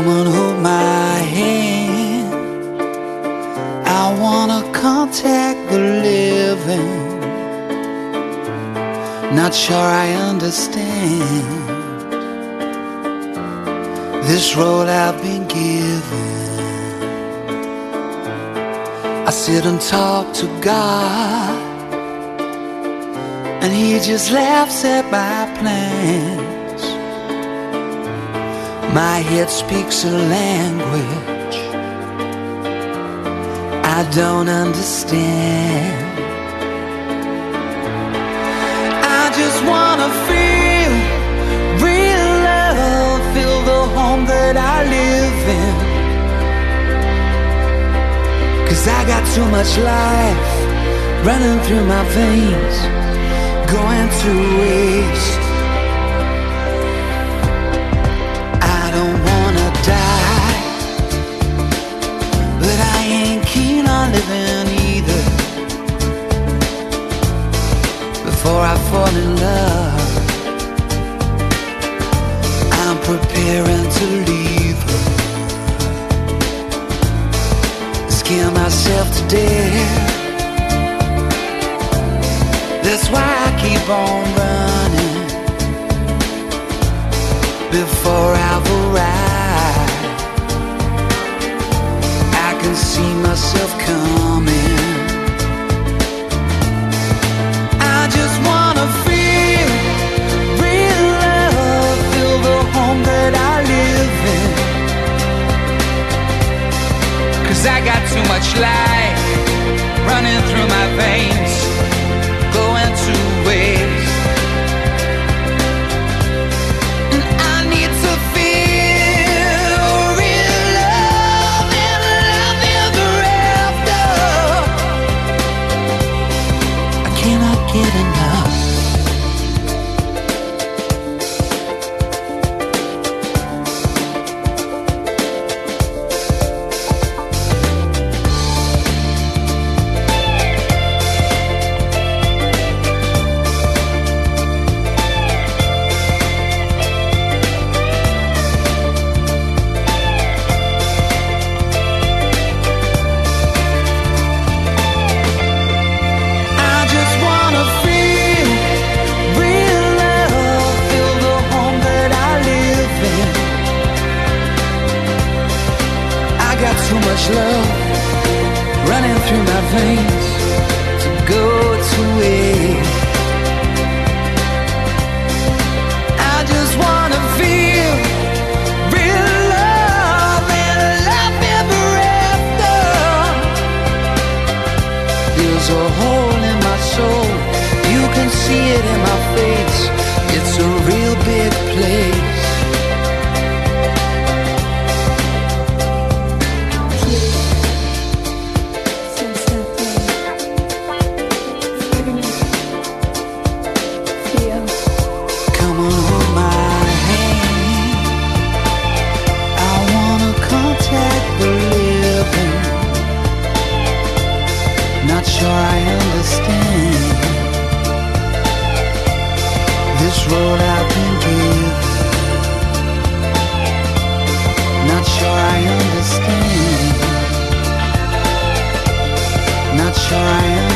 Come on, hold my hand. I wanna contact the living. Not sure I understand this road I've been given. I sit and talk to God, and He just laughs at my plans. My head speaks a language I don't understand. I just wanna feel real love, feel the home that I live in. 'Cause I got too much life running through my veins, going to waste. I don't wanna die, but I ain't keen on living either. Before I fall in love, I'm preparing to leave her. Scare myself to death. That's why I keep on running before I've arrived. I can see myself coming. I just wanna feel real love, feel the home that I live in. 'Cause I got too much life running through my veins, going to waste. And I need to feel real love and love ever after. I cannot get enough. Too much love running through my veins to go to waste. I just wanna feel real love and love ever after. There's a hole in my soul, you can see it in my face. It's a real big place. Not sure I understand this road I've been given. Not sure I understand. Not sure I understand.